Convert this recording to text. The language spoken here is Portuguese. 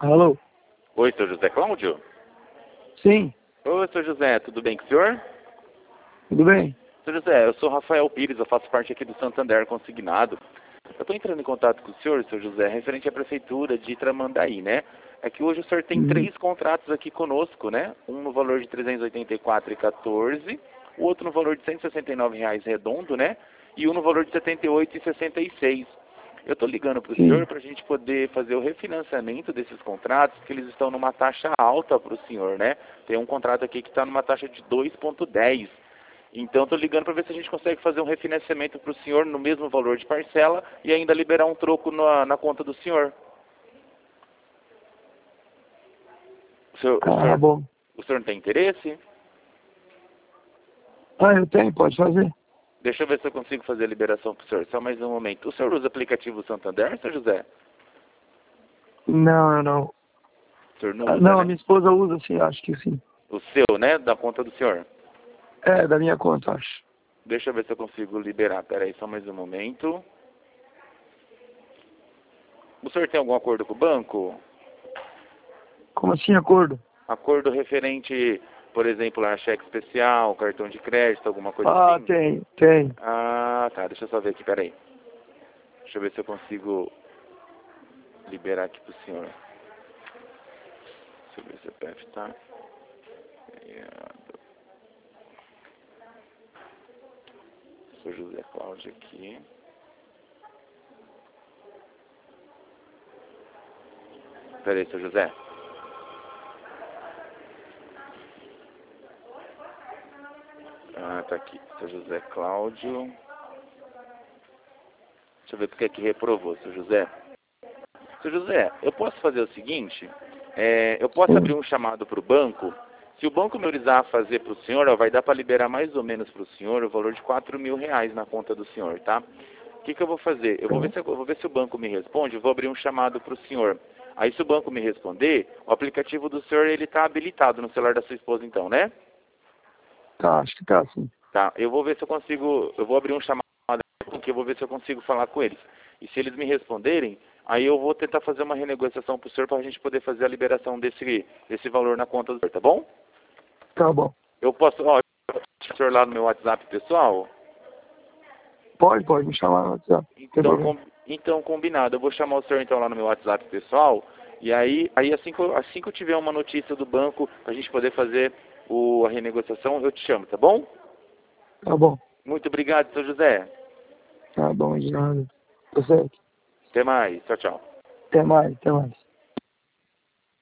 Alô? Oi, seu José Cláudio? Sim, Oi, seu José, tudo bem com o senhor? tudo bem? Seu José, eu sou Rafael Pires, eu faço parte aqui do Santander Consignado. Eu estou entrando em contato com o senhor, seu José, referente à Prefeitura de Tramandaí, né? É que hoje o senhor tem Uhum. 3 contratos aqui conosco, né? Um no valor de R$ 384,14, o outro no valor de R$ 169 redondo, né? E um no valor de R$ 78,66. Eu estou ligando para o Sim. senhor para a gente poder fazer o refinanciamento desses contratos, que eles estão numa taxa alta para o senhor, né? Tem um contrato aqui que está numa taxa de 2,10. Então, estou ligando para ver se a gente consegue fazer um refinanciamento para o senhor no mesmo valor de parcela e ainda liberar um troco na conta do senhor. O senhor, o Ah, senhor, bom. o senhor não tem interesse? Ah, eu tenho, pode fazer. Deixa eu ver se eu consigo fazer a liberação para o senhor. Só mais um momento. O senhor usa o aplicativo Santander, seu José? Não, eu não. O senhor não Ah, usa, não, a né? minha esposa usa sim, acho que sim. O seu, né? Da conta do senhor. É, da minha conta, acho. Deixa eu ver se eu consigo liberar. Pera aí, só mais um momento. O senhor tem algum acordo com o banco? Como assim, acordo? Acordo referente, por exemplo, a cheque especial, cartão de crédito, alguma coisa Ah, assim? tem. Ah, tá. Deixa eu só ver aqui, peraí. Deixa eu ver se eu consigo liberar aqui pro senhor. Deixa eu ver se o CPF tá. Sou José Cláudio aqui. Peraí, seu José. Ah, tá aqui. Seu José Cláudio. Deixa eu ver porque que reprovou, seu José. Seu José, eu posso fazer o seguinte, eu posso abrir Sim. um chamado para o banco. Se o banco me autorizar a fazer para o senhor, ó, vai dar para liberar mais ou menos para o senhor o valor de R$ 4.000 na conta do senhor, tá? O que eu vou fazer? Eu Tá. vou ver se o banco me responde, eu vou abrir um chamado para o senhor. Aí se o banco me responder, o aplicativo do senhor ele está habilitado no celular da sua esposa então, né? Tá, acho que tá, sim. Tá, eu vou ver se eu consigo, eu vou abrir um chamado porque eu vou ver se eu consigo falar com eles. E se eles me responderem, aí eu vou tentar fazer uma renegociação pro senhor para a gente poder fazer a liberação desse valor na conta do senhor, tá bom? Tá bom. Eu posso, ó, o senhor lá no meu WhatsApp pessoal? Pode me chamar no WhatsApp. Não tem Então, problema. então combinado. Eu vou chamar o senhor então lá no meu WhatsApp pessoal. E aí assim que eu tiver uma notícia do banco para a gente poder fazer a renegociação, eu te chamo, tá bom? Tá bom. Muito obrigado, seu José. Tá bom, de nada. Tá certo. Até mais. Tchau, tchau. Até mais, até mais.